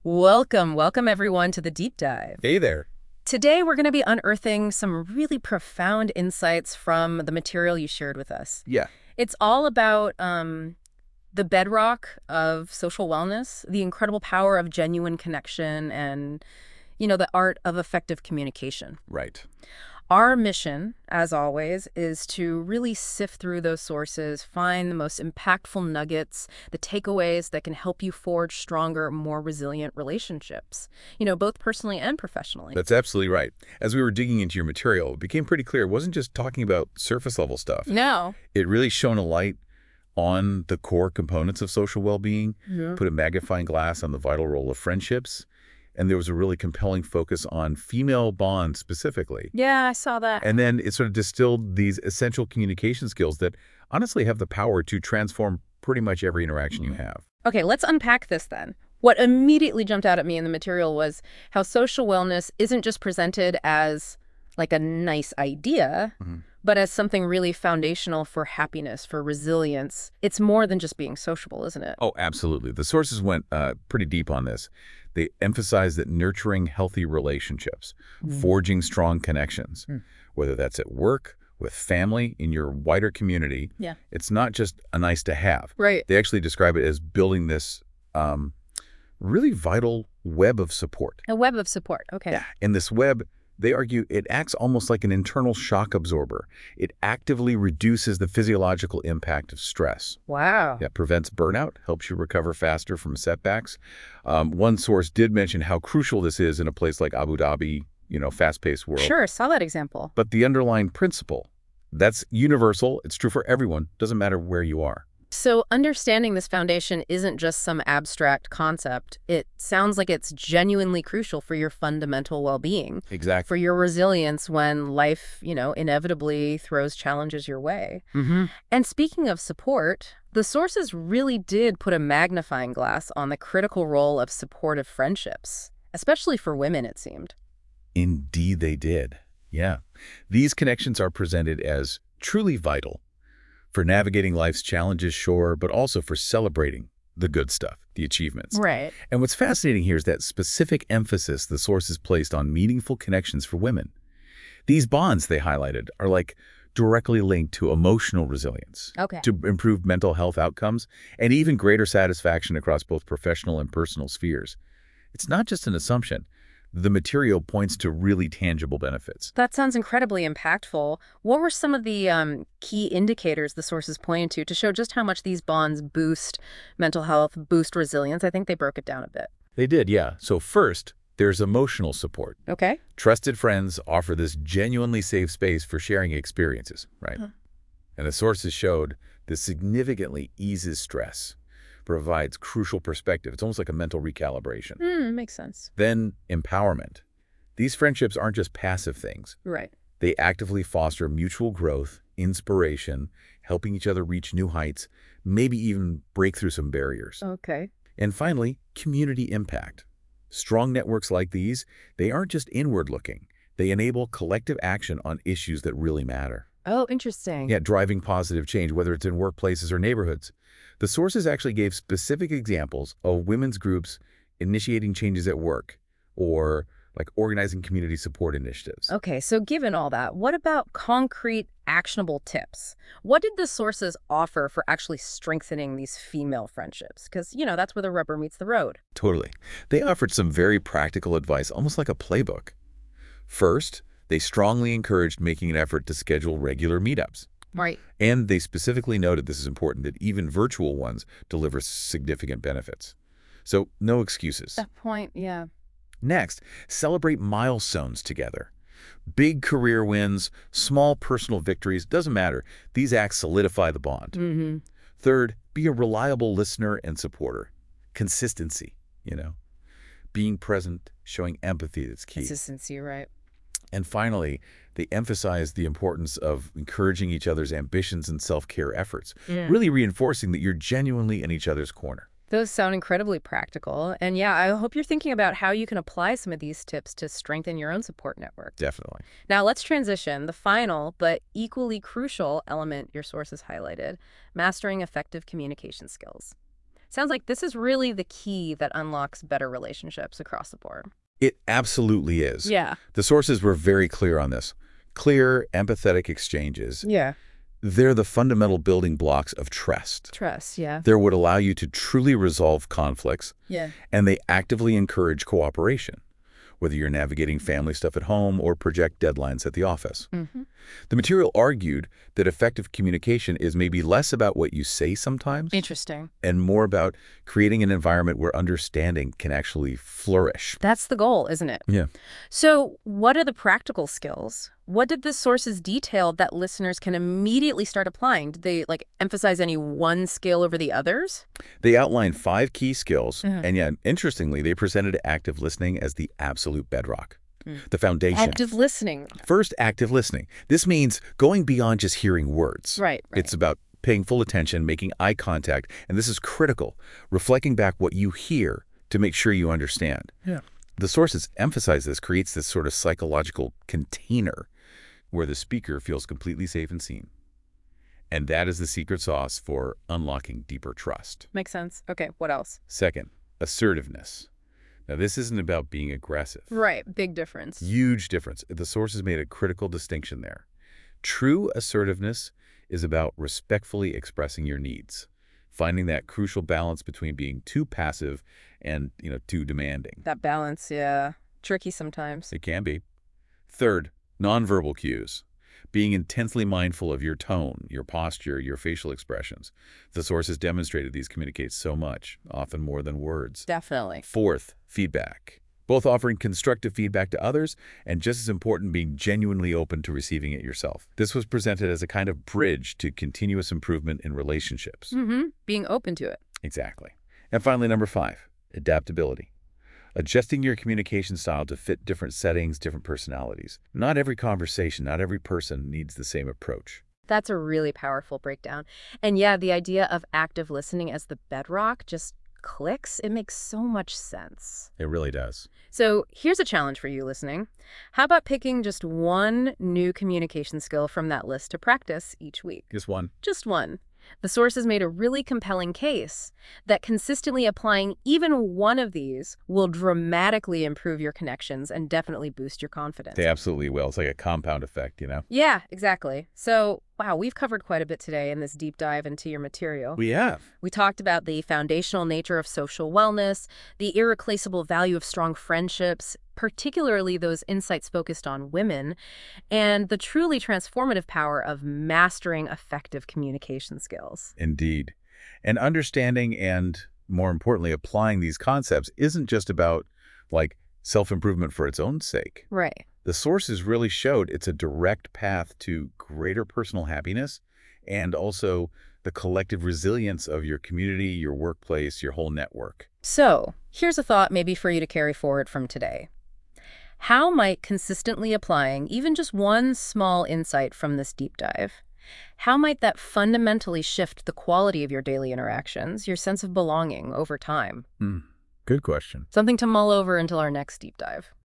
Welcome everyone to the deep dive. Hey there. Today we're going to be unearthing some really profound insights from the material you shared with us. Yeah, It's all about the bedrock of social wellness, the incredible power of genuine connection, and, the art of effective communication. right. Our mission, as always, is to really sift through those sources, find the most impactful nuggets, the takeaways that can help you forge stronger, more resilient relationships, both personally and professionally. That's absolutely right. As we were digging into your material, it became pretty clear it wasn't just talking about surface level stuff. No. It really shone a light on the core components of social well-being, Yeah. put a magnifying glass on the vital role of friendships, and there was a really compelling focus on female bonds specifically. Yeah, I saw that. And then it sort of distilled these essential communication skills that honestly have the power to transform pretty much every interaction you have. Okay, let's unpack this then. What immediately jumped out at me in the material was how social wellness isn't just presented as like a nice idea, Mhm. but as something really foundational for happiness, for resilience. It's more than just being sociable, isn't it? Oh, absolutely. The sources went pretty deep on this. They emphasize that nurturing healthy relationships, forging strong connections, Mm. whether that's at work, with family, in your wider community, Yeah. it's not just a nice to have. Right. They actually describe it as building this really vital web of support. A web of support. Okay. Yeah. And this web, they argue, it acts almost like an internal shock absorber. It actively reduces the physiological impact of stress. Wow. Yeah, prevents burnout, helps you recover faster from setbacks. One source did mention how crucial this is in a place like Abu Dhabi, fast-paced world. Sure, saw that example. But the underlying principle, that's universal. It's true for everyone. Doesn't matter where you are. So understanding this foundation isn't just some abstract concept. It sounds like it's genuinely crucial for your fundamental well-being, Exactly. for your resilience when life, inevitably throws challenges your way. Mm-hmm. And speaking of support, the sources really did put a magnifying glass on the critical role of supportive friendships, especially for women, it seemed. Indeed they did. Yeah. These connections are presented as truly vital for navigating life's challenges, sure, but also for celebrating the good stuff, the achievements. Right. And what's fascinating here is that specific emphasis the sources placed on meaningful connections for women. These bonds they highlighted are like directly linked to emotional resilience, Okay. to improve mental health outcomes, and even greater satisfaction across both professional and personal spheres. It's not just an assumption. The material points to really tangible benefits. That sounds incredibly impactful. What were some of the key indicators the sources pointed to show just how much these bonds boost mental health, boost resilience? I think they broke it down a bit. They did, yeah. So first, there's emotional support. Okay. Trusted friends offer this genuinely safe space for sharing experiences, right? Huh. And the sources showed this significantly eases stress, provides crucial perspective. It's almost like a mental recalibration. Makes sense. Then empowerment. These friendships aren't just passive things. Right. They actively foster mutual growth, inspiration, helping each other reach new heights, maybe even break through some barriers. Okay. And finally, community impact. Strong networks like these, they aren't just inward-looking. They enable collective action on issues that really matter. Oh, interesting. Yeah, driving positive change, whether it's in workplaces or neighborhoods. The sources actually gave specific examples of women's groups initiating changes at work or like organizing community support initiatives. Okay, so given all that, what about concrete, actionable tips? What did the sources offer for actually strengthening these female friendships? Because, that's where the rubber meets the road. Totally. They offered some very practical advice, almost like a playbook. First, they strongly encouraged making an effort to schedule regular meetups. Right. And they specifically noted, this is important, that even virtual ones deliver significant benefits. So no excuses. That point, yeah. Next, celebrate milestones together. Big career wins, small personal victories, doesn't matter. These acts solidify the bond. Mm-hmm. Third, be a reliable listener and supporter. Consistency, being present, showing empathy, that's key. Consistency, right. And finally, they emphasize the importance of encouraging each other's ambitions and self-care efforts, really reinforcing that you're genuinely in each other's corner. Those sound incredibly practical. And yeah, I hope you're thinking about how you can apply some of these tips to strengthen your own support network. Definitely. Now let's transition. The final, but equally crucial element your sources highlighted, mastering effective communication skills. Sounds like this is really the key that unlocks better relationships across the board. It absolutely is. Yeah. The sources were very clear on this. Clear, empathetic exchanges. Yeah. They're the fundamental building blocks of trust. Trust, yeah. They would allow you to truly resolve conflicts, Yeah. and they actively encourage cooperation, whether you're navigating family stuff at home or project deadlines at the office. Mm-hmm. The material argued that effective communication is maybe less about what you say sometimes Interesting. and more about creating an environment where understanding can actually flourish. That's the goal, isn't it? Yeah. So what are the practical skills? What did the sources detail that listeners can immediately start applying? Did they emphasize any one skill over the others? They outlined 5 key skills, Mhm. and yet, interestingly, they presented active listening as the absolute bedrock, Mm. the foundation. Active listening. First, active listening. This means going beyond just hearing words. Right. It's about paying full attention, making eye contact, and this is critical, reflecting back what you hear to make sure you understand. Yeah. The sources emphasize this creates this sort of psychological container where the speaker feels completely safe and seen. And that is the secret sauce for unlocking deeper trust. Makes sense. Okay, what else? Second, assertiveness. Now, this isn't about being aggressive. Right, big difference. Huge difference. The sources made a critical distinction there. True assertiveness is about respectfully expressing your needs, finding that crucial balance between being too passive and, too demanding. That balance, yeah. Tricky sometimes. It can be. Third, nonverbal cues. Being intensely mindful of your tone, your posture, your facial expressions. The sources demonstrated these communicate so much, often more than words. Definitely. Fourth, feedback. Both offering constructive feedback to others and, just as important, being genuinely open to receiving it yourself. This was presented as a kind of bridge to continuous improvement in relationships. Mm-hmm. Being open to it. Exactly. And finally, number 5, adaptability. Adjusting your communication style to fit different settings, different personalities. Not every conversation, not every person needs the same approach. That's a really powerful breakdown. And yeah, the idea of active listening as the bedrock just clicks. It makes so much sense. It really does. So here's a challenge for you listening. How about picking just one new communication skill from that list to practice each week? Just one. Just one. The sources made a really compelling case that consistently applying even one of these will dramatically improve your connections and definitely boost your confidence. They absolutely will. It's like a compound effect, Yeah, exactly. So, wow, we've covered quite a bit today in this deep dive into your material. We have. We talked about the foundational nature of social wellness, the irreplaceable value of strong friendships, particularly those insights focused on women, and the truly transformative power of mastering effective communication skills. Indeed. And understanding and, more importantly, applying these concepts isn't just about, self-improvement for its own sake. Right. The sources really showed it's a direct path to greater personal happiness and also the collective resilience of your community, your workplace, your whole network. So, here's a thought maybe for you to carry forward from today. How might consistently applying even just one small insight from this deep dive, how might that fundamentally shift the quality of your daily interactions, your sense of belonging over time? Good question. Something to mull over until our next deep dive.